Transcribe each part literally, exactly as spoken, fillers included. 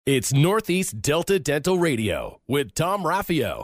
It's Northeast Delta Dental Radio with Tom Raffio.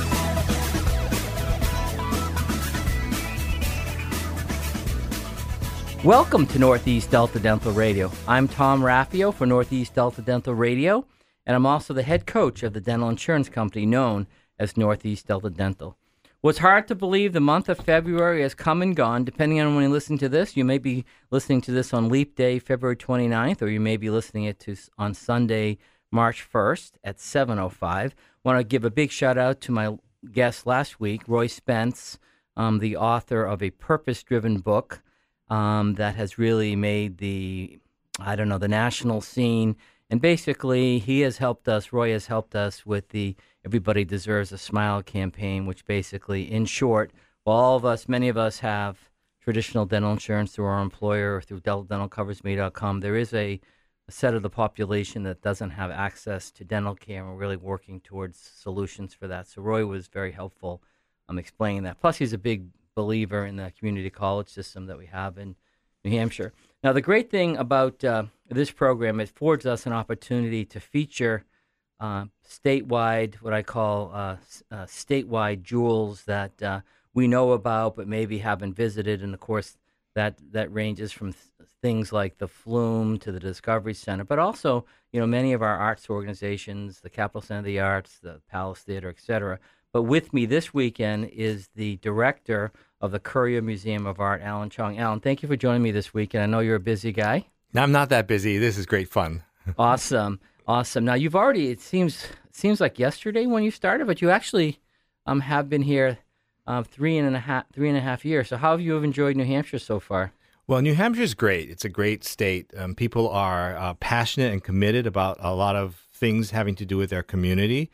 Welcome to Northeast Delta Dental Radio. I'm Tom Raffio for Northeast Delta Dental Radio, and I'm also the head coach of the dental insurance company known as Northeast Delta Dental. Well, it's hard to believe the month of February has come and gone. Depending on when you listen to this, you may be listening to this on Leap Day, February twenty-ninth, or you may be listening it to on Sunday, March first at seven oh five. I want to give a big shout out to my guest last week, Roy Spence, um, the author of a purpose-driven book um, that has really made the, I don't know, the national scene. And basically, he has helped us, Roy has helped us with the Everybody Deserves a Smile campaign, which basically, in short, while all of us, many of us have traditional dental insurance through our employer or through dental dental covers me dot com, there is a, a set of the population that doesn't have access to dental care, and we're really working towards solutions for that. So Roy was very helpful um, explaining that. Plus, he's a big believer in the community college system that we have in New Hampshire. Now, the great thing about uh, this program, it affords us an opportunity to feature uh, statewide, what I call uh, uh, statewide jewels that uh, we know about but maybe haven't visited. And, of course, that, that ranges from th- things like the Flume to the Discovery Center, but also, you know, many of our arts organizations, the Capitol Center of the Arts, the Palace Theater, et cetera. But with me this weekend is the director of the Currier Museum of Art, Alan Chong. Alan, thank you for joining me this weekend. I know you're a busy guy. I'm not that busy. This is great fun. Awesome. Awesome. Now, you've already, it seems it seems like yesterday when you started, but you actually um, have been here uh, three and a half three and a half years. So how have you enjoyed New Hampshire so far? Well, New Hampshire is great. It's a great state. Um, people are uh, passionate and committed about a lot of things having to do with their community.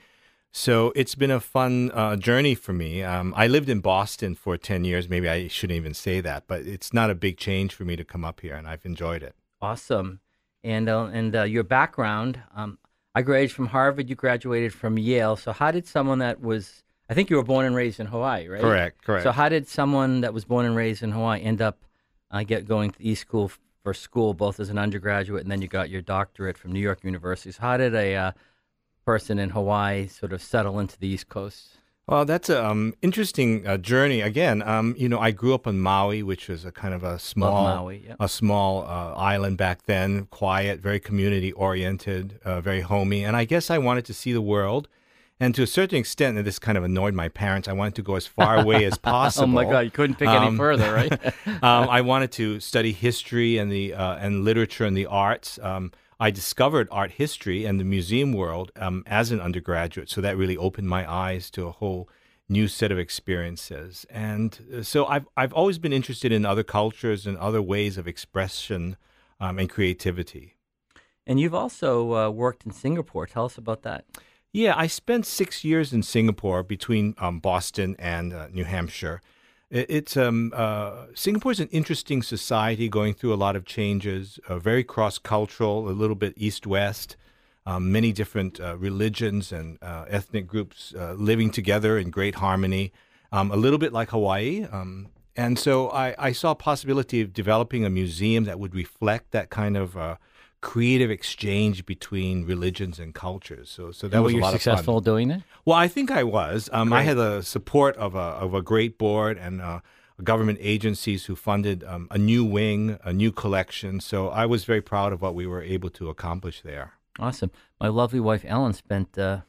So it's been a fun uh, journey for me. Um, I lived in Boston for ten years. Maybe I shouldn't even say that, but it's not a big change for me to come up here, and I've enjoyed it. Awesome. And uh, and uh, your background, um, I graduated from Harvard. You graduated from Yale. So how did someone that was, I think you were born and raised in Hawaii, right? Correct, correct. So how did someone that was born and raised in Hawaii end up uh, get going to East School for school, both as an undergraduate and then you got your doctorate from New York University? So how did a uh, person in Hawaii sort of settle into the East Coast? Well, that's an um, interesting uh, journey. Again, um, you know, I grew up on Maui, which was a kind of a small, Maui, yeah. a small uh, island back then, quiet, very community-oriented, uh, very homey. And I guess I wanted to see the world. And to a certain extent, and this kind of annoyed my parents, I wanted to go as far away as possible. Oh, my God, you couldn't pick um, any further, right? um, I wanted to study history and the uh, and literature and the arts. Um, I discovered art history and the museum world um, as an undergraduate, so that really opened my eyes to a whole new set of experiences. And so I've I've always been interested in other cultures and other ways of expression um, and creativity. And you've also uh, worked in Singapore. Tell us about that. Yeah, I spent six years in Singapore between um, Boston and uh, New Hampshire. It's um uh, Singapore is an interesting society going through a lot of changes, uh, very cross-cultural, a little bit east-west, um, many different uh, religions and uh, ethnic groups uh, living together in great harmony, um, a little bit like Hawaii. Um, and so I, I saw a possibility of developing a museum that would reflect that kind of uh, creative exchange between religions and cultures. So, so that and was were a you lot of fun. successful doing it? Well, I think I was. Um, I had the support of a of a great board and uh, government agencies who funded um, a new wing, a new collection. So I was very proud of what we were able to accomplish there. Awesome. My lovely wife Ellen spent uh,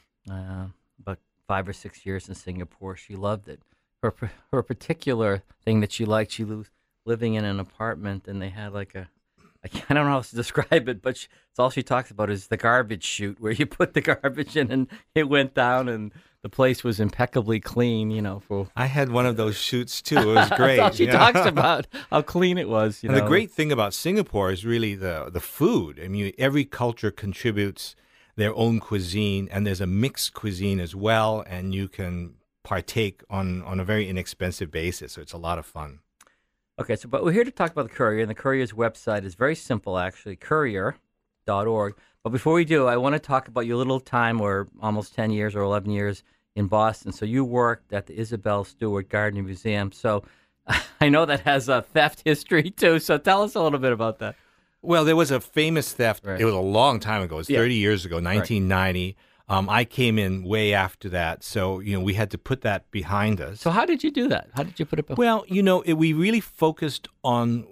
uh, about five or six years in Singapore. She loved it. Her her particular thing that she liked, she was living in an apartment, and they had like a I don't know how to describe it, but she, it's all she talks about is the garbage chute, where you put the garbage in and it went down, and the place was impeccably clean. You know, for I had one of those chutes too. It was great. That's all she yeah. talks about, how clean it was. You and know, the great thing about Singapore is really the the food. I mean, every culture contributes their own cuisine, and there's a mixed cuisine as well, and you can partake on on a very inexpensive basis. So it's a lot of fun. Okay, so but we're here to talk about the Currier, and the Currier's website is very simple, actually, currier dot org. But before we do, I want to talk about your little time, or almost ten years or eleven years in Boston. So you worked at the Isabel Stewart Gardner Museum. So I know that has a theft history, too. So tell us a little bit about that. Well, there was a famous theft. Right. It was a long time ago. It was Yeah. thirty years ago, nineteen ninety. Um, I came in way after that, so you know we had to put that behind us. So how did you do that? How did you put it behind? Well, you know, it, we really focused on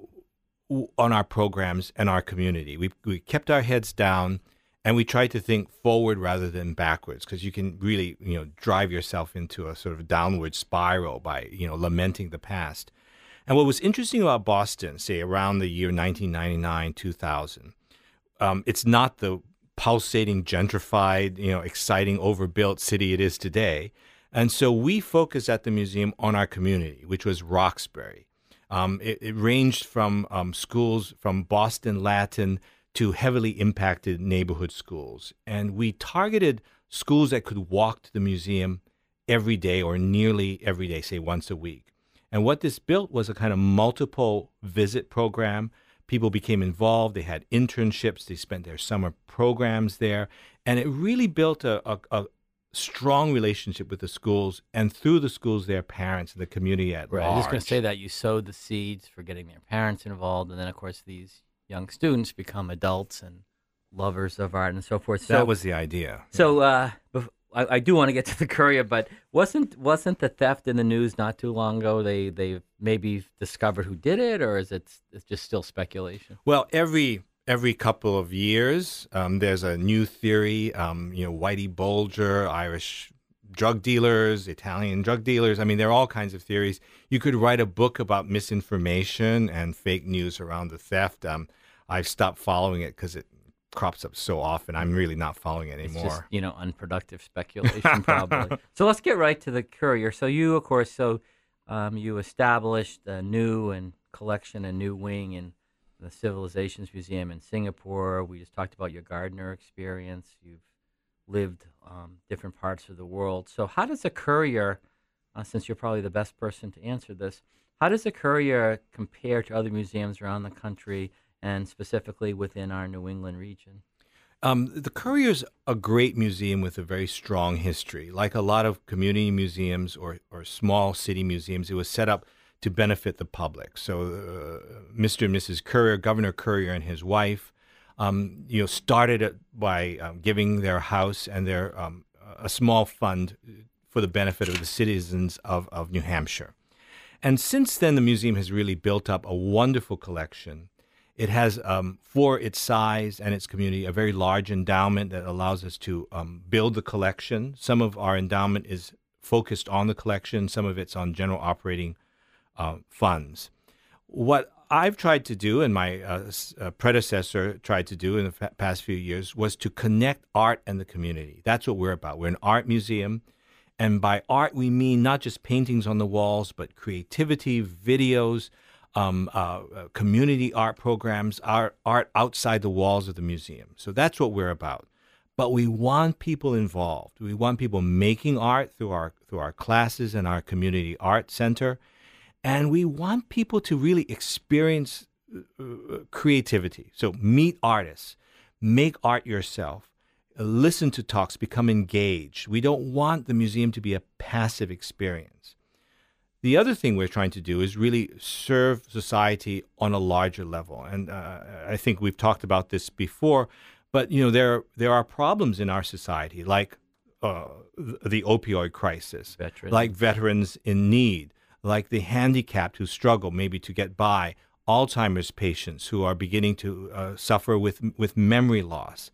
on our programs and our community. We we kept our heads down, and we tried to think forward rather than backwards, because you can really you know drive yourself into a sort of downward spiral by you know lamenting the past. And what was interesting about Boston, say around the year nineteen ninety-nine, two thousand, um, it's not the pulsating, gentrified, you know, exciting, overbuilt city it is today. And so we focused at the museum on our community, which was Roxbury. Um, it, it ranged from um, schools from Boston Latin to heavily impacted neighborhood schools. And we targeted schools that could walk to the museum every day or nearly every day, say once a week. And what this built was a kind of multiple visit program. People became involved. They had internships. They spent their summer programs there. And it really built a, a, a strong relationship with the schools, and through the schools, their parents and the community at Right. large. I was going to say that you sowed the seeds for getting their parents involved, and then, of course, these young students become adults and lovers of art and so forth. So, That was the idea. so uh, bef- I, I do want to get to the Courier, but wasn't wasn't the theft in the news not too long ago? They they maybe discovered who did it, or is it it's just still speculation? Well, every every couple of years, um, there's a new theory. Um, you know, Whitey Bulger, Irish drug dealers, Italian drug dealers. I mean, there are all kinds of theories. You could write a book about misinformation and fake news around the theft. Um, I've stopped following it because it crops up so often. I'm really not following it It's anymore. just, you know, unproductive speculation, probably. So let's get right to the Courier. So you, of course, so um, you established a new and collection, a new wing in the Civilizations Museum in Singapore. We just talked about your Gardner experience. You've lived um, different parts of the world. So how does a Courier, uh, since you're probably the best person to answer this, how does a Courier compare to other museums around the country and specifically within our New England region? Um, the Courier's a great museum with a very strong history. Like a lot of community museums or, or small city museums, it was set up to benefit the public. So uh, Mister and Missus Courier, Governor Courier and his wife, um, you know, started it by um, giving their house and their um, a small fund for the benefit of the citizens of, of New Hampshire. And since then, the museum has really built up a wonderful collection. It has, um, for its size and its community, a very large endowment that allows us to um, build the collection. Some of our endowment is focused on the collection. Some of it's on general operating uh, funds. What I've tried to do, and my uh, uh, predecessor tried to do in the fa- past few years, was to connect art and the community. That's what we're about. We're an art museum. And by art, we mean not just paintings on the walls, but creativity, videos, Um, uh, uh, community art programs, art, art outside the walls of the museum. So that's what we're about. But we want people involved. We want people making art through our through our classes and our community art center, and we want people to really experience uh, creativity. So meet artists, make art yourself, listen to talks, become engaged. We don't want the museum to be a passive experience. The other thing we're trying to do is really serve society on a larger level. And uh, I think we've talked about this before, but you know there there are problems in our society like uh, the opioid crisis, Veterans. like veterans in need, like the handicapped who struggle maybe to get by, Alzheimer's patients who are beginning to uh, suffer with with memory loss.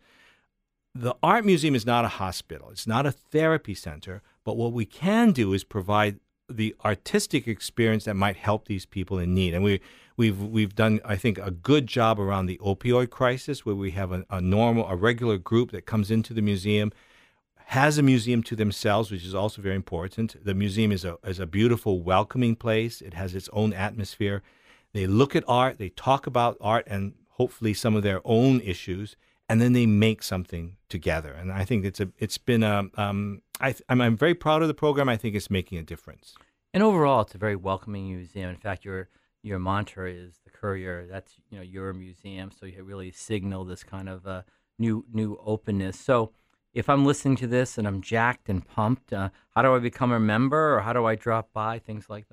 The Art Museum is not a hospital. It's not a therapy center, but what we can do is provide the artistic experience that might help these people in need. And we, we've we've done, I think, a good job around the opioid crisis, where we have a, a normal, a regular group that comes into the museum, has a museum to themselves, which is also very important. The museum is a is a beautiful, welcoming place. It has its own atmosphere. They look at art, they talk about art and hopefully some of their own issues, and then they make something together. And I think it's a it's been a um, I I'm, I'm very proud of the program. I think it's making a difference. And overall, it's a very welcoming museum. In fact, your your mantra is the Courier. That's you know your museum, so you really signal this kind of uh, new new openness. So, if I'm listening to this and I'm jacked and pumped, uh, how do I become a member, or how do I drop by? Things like that.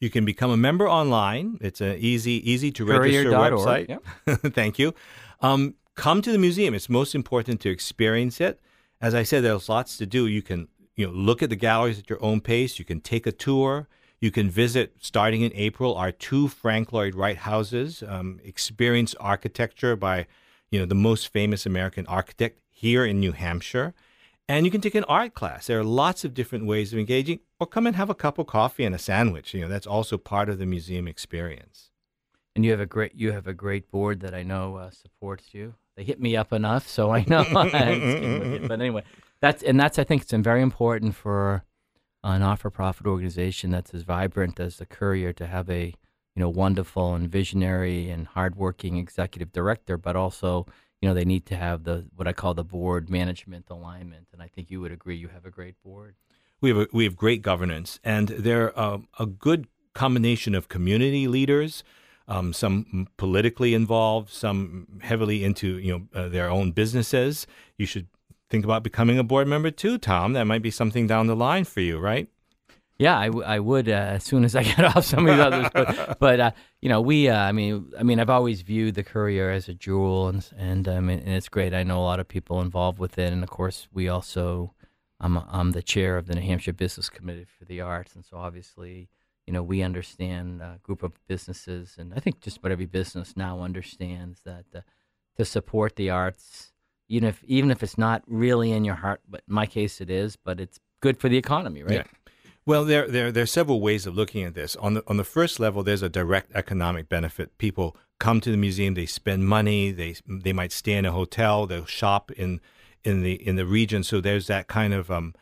You can become a member online. It's an easy, easy to register Courier dot org, website. yep. Thank you. Um, come to the museum. It's most important to experience it. As I said, there's lots to do. You can, you know, look at the galleries at your own pace. You can take a tour. You can visit, starting in April, our two Frank Lloyd Wright houses. Um, experience architecture by, you know, the most famous American architect here in New Hampshire. And you can take an art class. There are lots of different ways of engaging, or come and have a cup of coffee and a sandwich. You know, that's also part of the museum experience. And you have a great you have a great board that I know uh, supports you. They hit me up enough, so I know. But anyway, that's and that's I think it's very important for a not-for-profit organization that's as vibrant as the Courier to have a you know wonderful and visionary and hardworking executive director, but also you know they need to have the what I call the board management alignment. And I think you would agree you have a great board. We have a, we have great governance, and they're um, a good combination of community leaders. Um, some politically involved, some heavily into you know uh, their own businesses. You should think about becoming a board member too, Tom. That might be something down the line for you, right? Yeah, I, w- I would uh, as soon as I get off some of these others. But, but uh, you know, we. Uh, I mean, I mean, I've always viewed the Courier as a jewel, and and I mean, and it's great. I know a lot of people involved with it, and of course, we also. I'm I'm the chair of the New Hampshire Business Committee for the Arts, and so obviously. You know, we understand a group of businesses, and I think just about every business now understands that uh, to support the arts, even if even if it's not really in your heart, but in my case it is, but it's good for the economy, right? Yeah. Well, there there there are several ways of looking at this. On the on the first level, there's a direct economic benefit. People come to the museum, they spend money, they they might stay in a hotel, they'll shop in in the in the region. So there's that kind of um,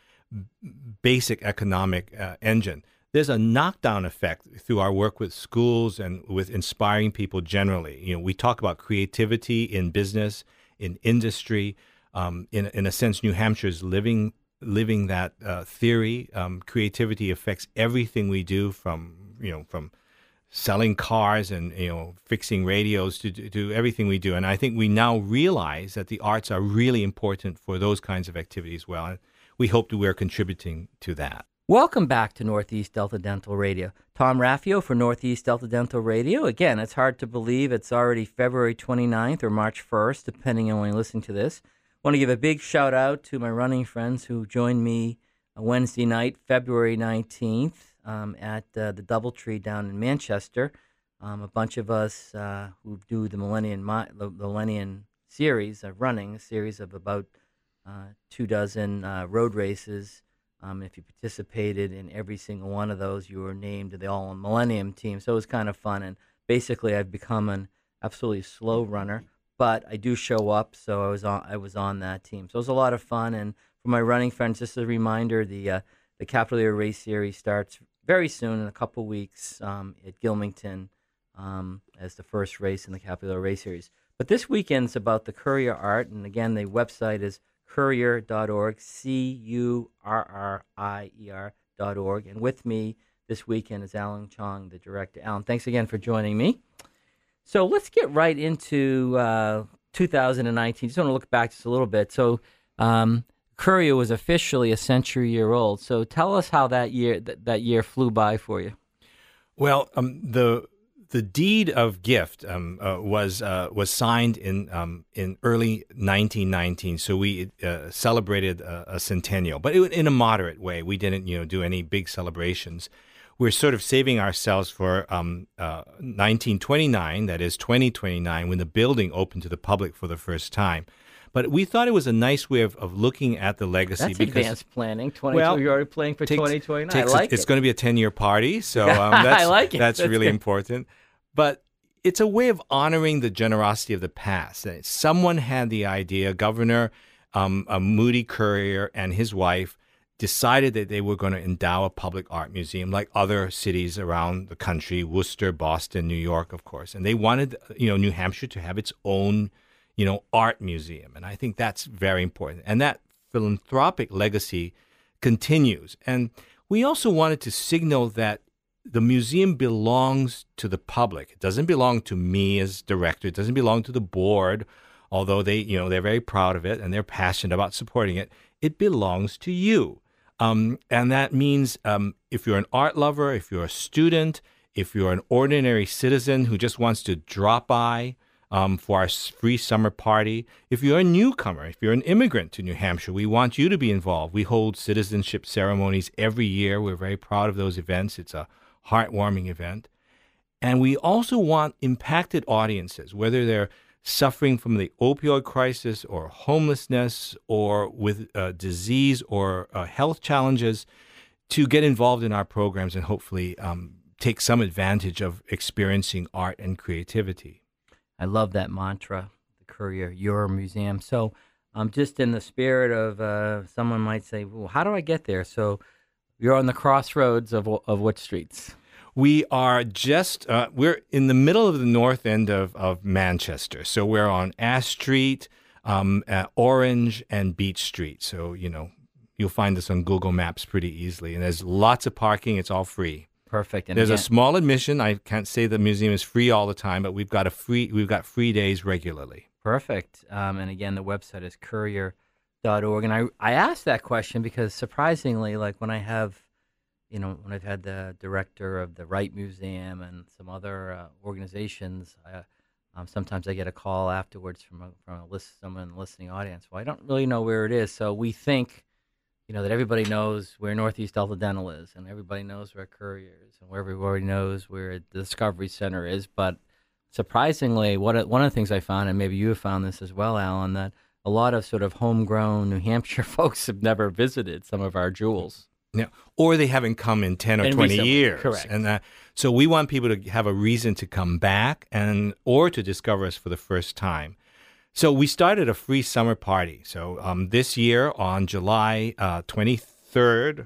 basic economic uh, engine. There's a knockdown effect through our work with schools and with inspiring people generally. You know, we talk about creativity in business, in industry. Um, in in a sense, New Hampshire is living living that uh, theory. Um, creativity affects everything we do, from you know from selling cars and you know fixing radios to to everything we do. And I think we now realize that the arts are really important for those kinds of activities. Well, and we hope that we're contributing to that. Welcome back to Northeast Delta Dental Radio. Tom Raffio for Northeast Delta Dental Radio. Again, it's hard to believe it's already February twenty-ninth or March first, depending on when you listen to this. I want to give a big shout out to my running friends who joined me Wednesday night, February nineteenth, um, at uh, the Doubletree down in Manchester. Um, a bunch of us uh, who do the Millennium, the Millennium series of running, a series of about uh, two dozen uh, road races. Um, if you participated in every single one of those, you were named the All Millennium team. So it was kind of fun. And basically, I've become an absolutely slow runner, but I do show up. So I was on. I was on that team. So it was a lot of fun. And for my running friends, just a reminder: the uh, the Capital Area Race Series starts very soon, in a couple weeks, um, at Gilmington, um, as the first race in the Capital Area Race Series. But this weekend's about the Courier Art, and again, the website is courier dot org, C U R R I E R dot org. And with me this weekend is Alan Chong, the director. Alan, thanks again for joining me. So let's get right into uh, two thousand nineteen. Just want to look back just a little bit. So um, Courier was officially a century year old. So tell us how that year th- that year flew by for you. Well, um, the The deed of gift um, uh, was uh, was signed in um, in early nineteen nineteen, so we uh, celebrated a, a centennial, but it, in a moderate way. We didn't, you know, do any big celebrations. We're sort of saving ourselves for um, uh, nineteen twenty-nine, that is twenty twenty-nine, when the building opened to the public for the first time. But we thought it was a nice way of, of looking at the legacy. That's because, advanced planning. twenty, well, you're already playing for takes, twenty twenty-nine. Takes I like a, it's it. going to be a ten-year party, so um, that's, I like it. that's, That's really good. important. But it's a way of honoring the generosity of the past. Someone had the idea, Governor um, uh, Moody Courier and his wife decided that they were going to endow a public art museum like other cities around the country, Worcester, Boston, New York, of course. And they wanted, you know, New Hampshire to have its own, you know, art museum. And I think that's very important. And that philanthropic legacy continues. And we also wanted to signal that the museum belongs to the public. It doesn't belong to me as director. It doesn't belong to the board, although they, you know, they're very proud of it and they're passionate about supporting it. It belongs to you. Um, and that means um, if you're an art lover, if you're a student, if you're an ordinary citizen who just wants to drop by um, for our s- free summer party, if you're a newcomer, if you're an immigrant to New Hampshire, we want you to be involved. We hold citizenship ceremonies every year. We're very proud of those events. It's a heartwarming event. And we also want impacted audiences, whether they're suffering from the opioid crisis or homelessness or with uh, disease or uh, health challenges, to get involved in our programs and hopefully um, take some advantage of experiencing art and creativity. I love that mantra, the Courier, your museum. So um, just in the spirit of uh, someone might say, well, how do I get there? So you're on the crossroads of of what streets? We are just, uh, we're in the middle of the north end of, of Manchester. So we're on Ash Street, um, uh, Orange, and Beach Street. So, you know, you'll find us on Google Maps pretty easily. And there's lots of parking. It's all free. Perfect. And There's again, a small admission. I can't say the museum is free all the time, but we've got a free, we've got free days regularly. perfect. Um, and again, the website is courier dot org. And I, I asked that question because surprisingly, like when I have, you know, when I've had the director of the Wright Museum and some other uh, organizations, I, um, sometimes I get a call afterwards from a, from a list, someone in the listening audience. Well, I don't really know where it is. So we think, you know, that everybody knows where Northeast Delta Dental is, and everybody knows where Courier is, and where everybody knows where the Discovery Center is. But surprisingly, what one of the things I found, and maybe you have found this as well, Alan, that a lot of sort of homegrown New Hampshire folks have never visited some of our jewels. Yeah, or they haven't come in ten or And twenty recently, years. correct. And uh, so we want people to have a reason to come back and or to discover us for the first time. So we started a free summer party. So um, this year on July uh, twenty-third,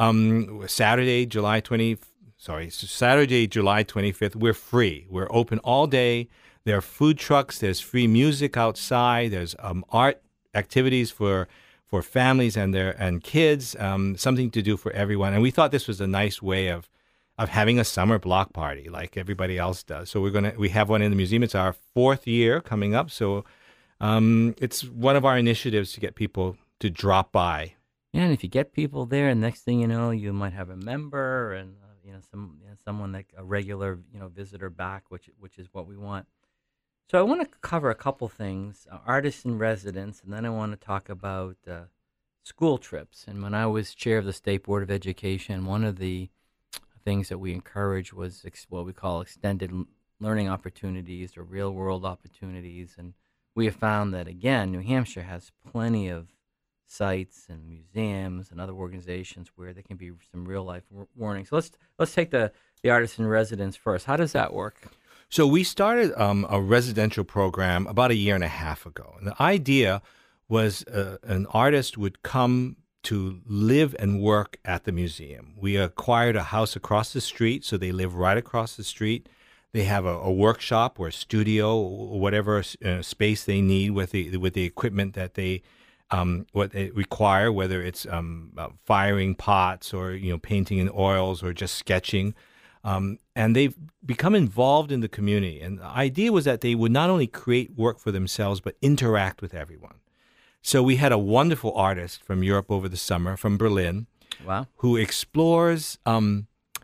um, Saturday, July twentieth, sorry, Saturday, July twenty-fifth, we're free. We're open all day. There are food trucks. There's free music outside. There's um, art activities for for families and their and kids, um, something to do for everyone. And we thought this was a nice way of of having a summer block party like everybody else does. So we're gonna we have one in the museum. It's our fourth year coming up. So um, it's one of our initiatives to get people to drop by. Yeah, and if you get people there, and next thing you know, you might have a member and uh, you know some you know, someone like a regular you know visitor back, which which is what we want. So I want to cover a couple things, uh, artists in residence, and then I want to talk about uh, school trips. And when I was chair of the State Board of Education, one of the things that we encouraged was ex- what we call extended l- learning opportunities or real-world opportunities. And we have found that, again, New Hampshire has plenty of sites and museums and other organizations where there can be some real-life w- warnings. So let's let's take the, the artists in residence first. How does that work? So we started um, a residential program about a year and a half ago. And the idea was uh, an artist would come to live and work at the museum. We acquired a house across the street, so they live right across the street. They have a, a workshop or a studio or whatever uh, space they need with the with the equipment that they um, what they require, whether it's um, uh, firing pots or you know painting in oils or just sketching. Um, and they've become involved in the community. And the idea was that they would not only create work for themselves, but interact with everyone. So we had a wonderful artist from Europe over the summer, from Berlin, Wow. who explores um,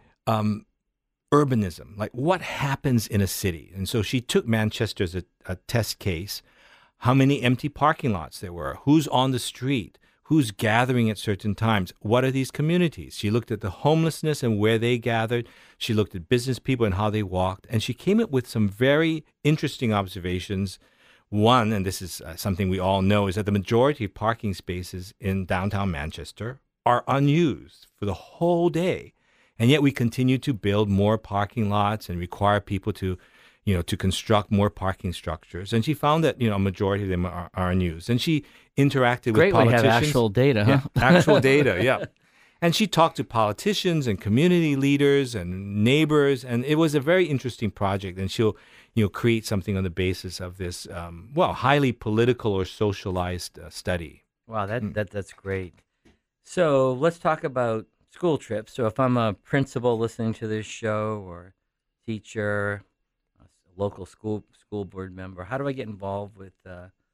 um, urbanism, like what happens in a city. And so she took Manchester as a, a test case, how many empty parking lots there were, who's on the street, who's gathering at certain times, what are these communities. She looked at the homelessness and where they gathered. She looked at business people and how they walked. And she came up with some very interesting observations. One, and this is uh, something we all know, is that the majority of parking spaces in downtown Manchester are unused for the whole day. And yet we continue to build more parking lots and require people to, you know, to construct more parking structures. And she found that, you know, a majority of them are, are unused. And she interacted Great with way to politicians. have actual data, huh? Yeah, actual data, yeah. And she talked to politicians and community leaders and neighbors, and it was a very interesting project. And she'll, you know, create something on the basis of this, um, well, highly political or socialized uh, study. Wow, that, that that's great. So let's talk about school trips. So if I'm a principal listening to this show, or teacher, a local school school board member, how do I get involved with uh,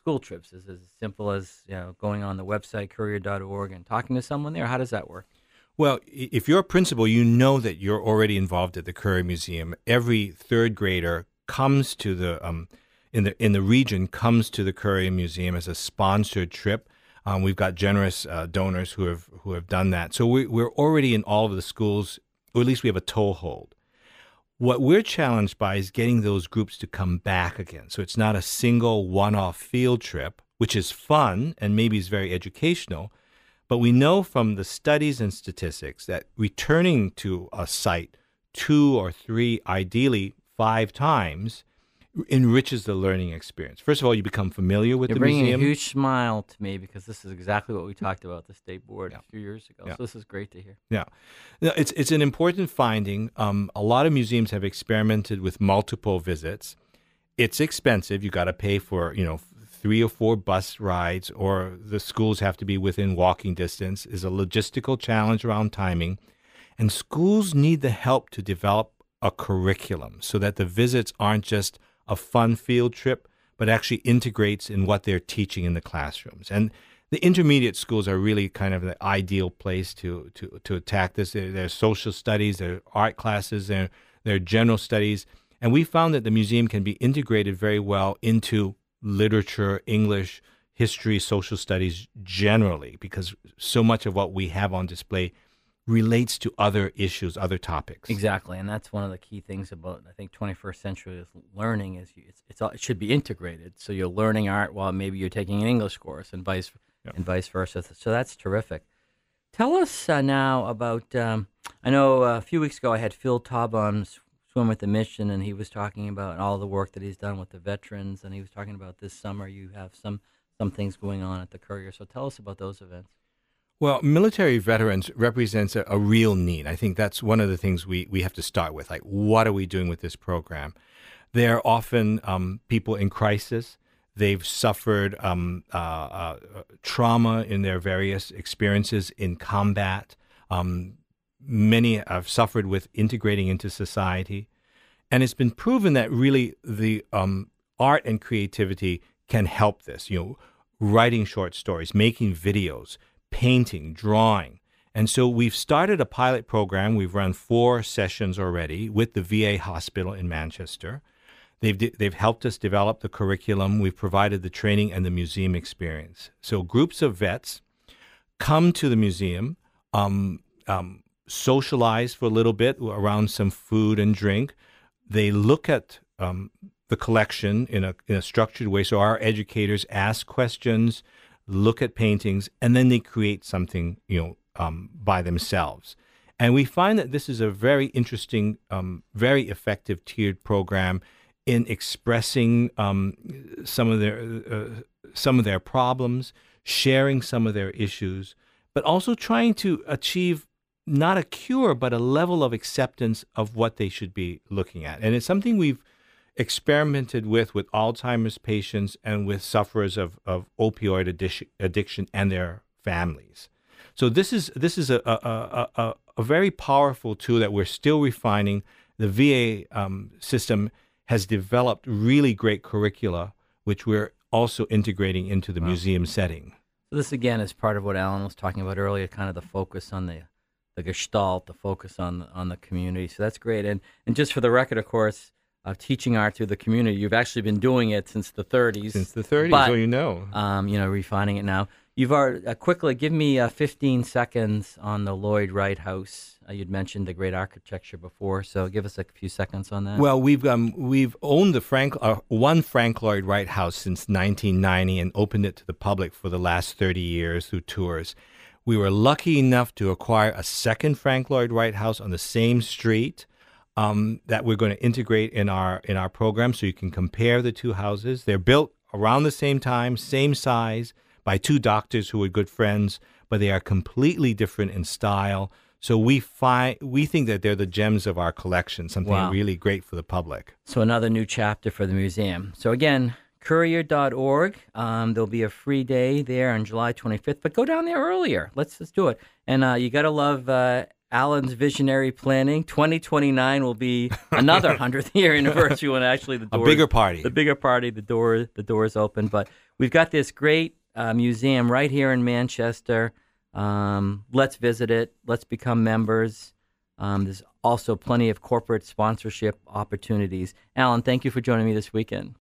school trips? Is it as simple as, you know, going on the website courier dot org and talking to someone there? How does that work? Well, i- if you're a principal, you know that you're already involved at the Courier Museum. Every third grader comes to the um, in the in the region comes to the Courier Museum as a sponsored trip. Um, we've got generous uh, donors who have who have done that. So we, we're already in all of the schools, or at least we have a toehold. What we're challenged by is getting those groups to come back again. So it's not a single one-off field trip, which is fun and maybe is very educational. But we know from the studies and statistics that returning to a site two or three, ideally five times, enriches the learning experience. First of all, you become familiar with You're the bringing museum. a huge smile to me because this is exactly what we talked about at the state board Yeah. a few years ago. Yeah. So this is great to hear. Yeah, no, it's it's an important finding. Um, a lot of museums have experimented with multiple visits. It's expensive. You got to pay for you know three or four bus rides, or the schools have to be within walking distance. Is a logistical challenge around timing, and schools need the help to develop a curriculum so that the visits aren't just a fun field trip, but actually integrates in what they're teaching in the classrooms. And the intermediate schools are really kind of the ideal place to to to attack this. There, there's social studies, there are art classes, there, there are general studies. And we found that the museum can be integrated very well into literature, English, history, social studies generally, because so much of what we have on display relates to other issues, other topics. Exactly, and that's one of the key things about, I think, twenty-first century is learning is you, it's, it's all, it should be integrated. So you're learning art while maybe you're taking an English course, and vice Yeah. and vice versa. So that's terrific. Tell us uh, now about. Um, I know uh, a few weeks ago I had Phil Taub on S- Swim with the Mission, and he was talking about all the work that he's done with the veterans, and he was talking about this summer you have some some things going on at the Courier. So tell us about those events. Well, military veterans represents a, a real need. I think that's one of the things we, we have to start with. Like, what are we doing with this program? They're often um, people in crisis. They've suffered um, uh, uh, trauma in their various experiences in combat. Um, many have suffered with integrating into society. And it's been proven that really the um, art and creativity can help this. You know, writing short stories, making videos, painting, drawing. And so we've started a pilot program. We've run four sessions already with the V A hospital in Manchester. They've de- they've helped us develop the curriculum. We've provided the training and the museum experience. So groups of vets come to the museum, um, um, socialize for a little bit around some food and drink. They look at um, the collection in a in a structured way. So our educators ask questions, look at paintings, and then they create something, you know, um, by themselves. And we find that this is a very interesting, um, very effective tiered program in expressing um, some of their uh, some of their problems, sharing some of their issues, but also trying to achieve not a cure, but a level of acceptance of what they should be looking at. And it's something we've experimented with with Alzheimer's patients and with sufferers of, of opioid addiction, addiction and their families. So this is this is a a, a, a very powerful tool that we're still refining. The V A um, system has developed really great curricula, which we're also integrating into the Wow. museum setting. So this again is part of what Alan was talking about earlier, kind of the focus on the the gestalt, the focus on the, on the community. So that's great. And and just for the record, of course, uh, teaching art through the community, you've actually been doing it since the thirties. Since the thirties, but, so you know. Um, you know, refining it now. You've already, uh, quickly, give me uh, fifteen seconds on the Lloyd Wright House. Uh, you'd mentioned the great architecture before, so give us a few seconds on that. Well, we've um, we've owned the Frank uh, one Frank Lloyd Wright House since nineteen ninety and opened it to the public for the last thirty years through tours. We were lucky enough to acquire a second Frank Lloyd Wright House on the same street um, that we're going to integrate in our in our program, so you can compare the two houses. They're built around the same time, same size, by two doctors who were good friends, but they are completely different in style. So we find we think that they're the gems of our collection, something Wow. really great for the public. So another new chapter for the museum. So again, courier dot org. Um, there'll be a free day there on July twenty-fifth, but go down there earlier. Let's let's do it. And uh, you got to love uh, Alan's visionary planning. twenty twenty-nine will be another hundredth year anniversary when actually the A doors, bigger party. The bigger party. The door. The doors open. But we've got this great uh, museum right here in Manchester. Um, let's visit it. Let's become members. Um, there's also plenty of corporate sponsorship opportunities. Alan, thank you for joining me this weekend.